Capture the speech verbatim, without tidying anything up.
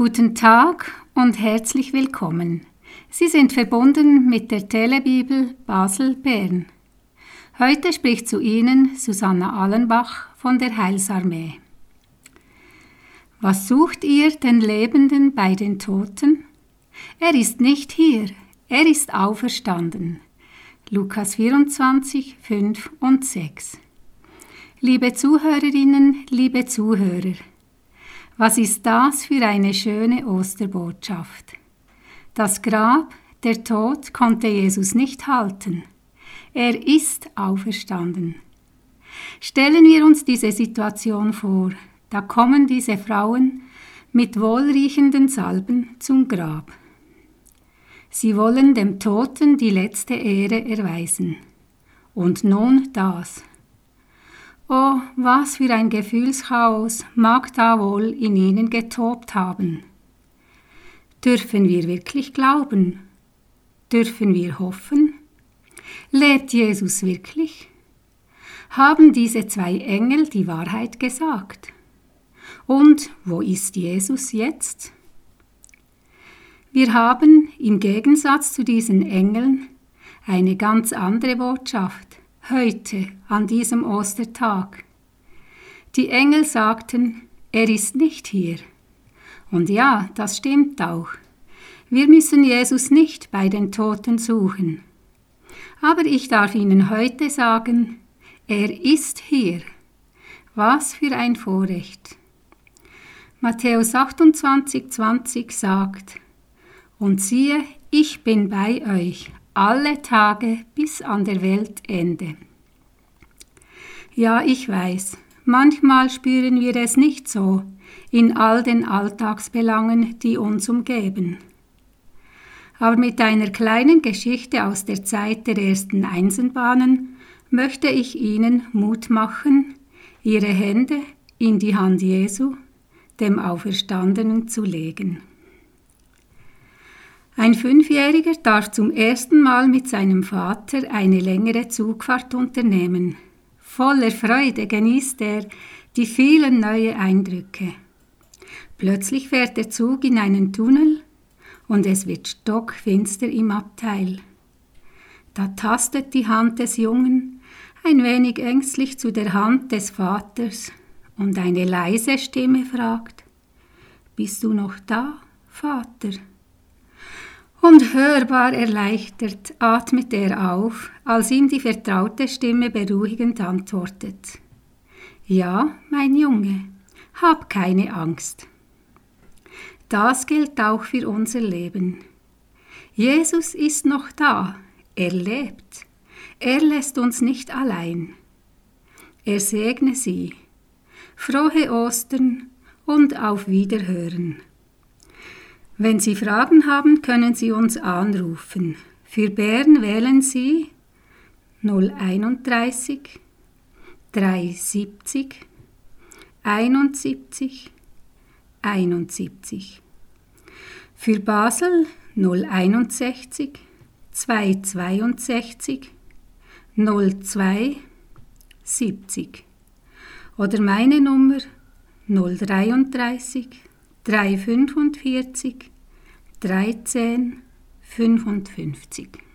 Guten Tag und herzlich willkommen. Sie sind verbunden mit der Telebibel Basel-Bern. Heute spricht zu Ihnen Susanna Allenbach von der Heilsarmee. Was sucht ihr den Lebenden bei den Toten? Er ist nicht hier, er ist auferstanden. Lukas vierundzwanzig, fünf und sechs. Liebe Zuhörerinnen, liebe Zuhörer, was ist das für eine schöne Osterbotschaft? Das Grab, der Tod konnte Jesus nicht halten. Er ist auferstanden. Stellen wir uns diese Situation vor. Da kommen diese Frauen mit wohlriechenden Salben zum Grab. Sie wollen dem Toten die letzte Ehre erweisen. Und nun das. Oh, was für ein Gefühlschaos mag da wohl in ihnen getobt haben. Dürfen wir wirklich glauben? Dürfen wir hoffen? Lebt Jesus wirklich? Haben diese zwei Engel die Wahrheit gesagt? Und wo ist Jesus jetzt? Wir haben im Gegensatz zu diesen Engeln eine ganz andere Botschaft. Heute, an diesem Ostertag. Die Engel sagten, er ist nicht hier. Und ja, das stimmt auch. Wir müssen Jesus nicht bei den Toten suchen. Aber ich darf Ihnen heute sagen, er ist hier. Was für ein Vorrecht. Matthäus achtundzwanzig, zwanzig sagt, und siehe, ich bin bei euch, alle Tage bis an der Weltende. Ja, ich weiß, manchmal spüren wir es nicht so in all den Alltagsbelangen, die uns umgeben. Aber mit einer kleinen Geschichte aus der Zeit der ersten Eisenbahnen möchte ich Ihnen Mut machen, Ihre Hände in die Hand Jesu, dem Auferstandenen, zu legen. Ein Fünfjähriger darf zum ersten Mal mit seinem Vater eine längere Zugfahrt unternehmen. Voller Freude genießt er die vielen neuen Eindrücke. Plötzlich fährt der Zug in einen Tunnel und es wird stockfinster im Abteil. Da tastet die Hand des Jungen ein wenig ängstlich zu der Hand des Vaters und eine leise Stimme fragt, »Bist du noch da, Vater?« Und hörbar erleichtert atmet er auf, als ihm die vertraute Stimme beruhigend antwortet. Ja, mein Junge, hab keine Angst. Das gilt auch für unser Leben. Jesus ist noch da, er lebt. Er lässt uns nicht allein. Er segne Sie. Frohe Ostern und auf Wiederhören. Wenn Sie Fragen haben, können Sie uns anrufen. Für Bern wählen Sie null einunddreißig, dreihundertsiebzig, einundsiebzig, einundsiebzig. Für Basel null einundsechzig, zweihundertzweiundsechzig, null zwei, siebzig. Oder meine Nummer null dreiunddreißig, dreihundertfünfundvierzig, dreizehn, fünfundfünfzig.